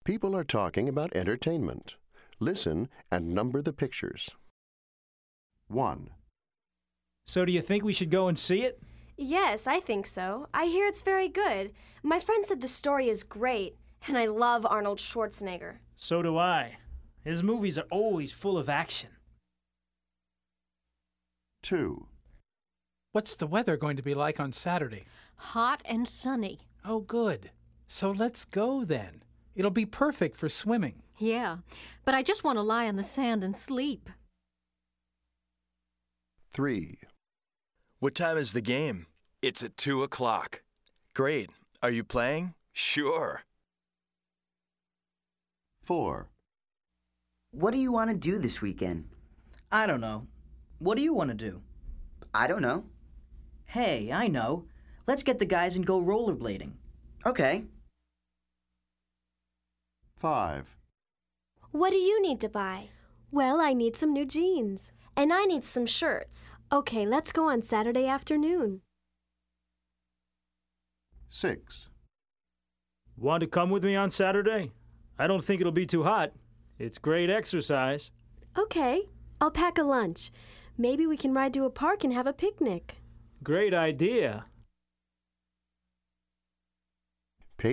People are talking about entertainment. Listen and number the pictures. 1, So do you think we should go and see it? Yes, I think so. I hear it's very good. My friend said the story is great, and I love Arnold Schwarzenegger. So do I. His movies are always full of action. 2, What's the weather going to be like on Saturday? Hot and sunny. Oh, good. So let's go then. It'll be perfect for swimming. Yeah, but I just want to lie on the sand and sleep. 3, What time is the game? It's at 2 o'clock. Great. Are you playing? Sure. 4, What do you want to do this weekend? I don't know. What do you want to do? I don't know. Hey, I know. Let's get the guys and go rollerblading. Okay. 5, What do you need to buy? Well, I need some new jeans. And I need some shirts. Okay, let's go on Saturday afternoon. 6, Want to come with me on Saturday? I don't think it'll be too hot. It's great exercise. Okay, I'll pack a lunch. Maybe we can ride to a park and have a picnic. Great idea.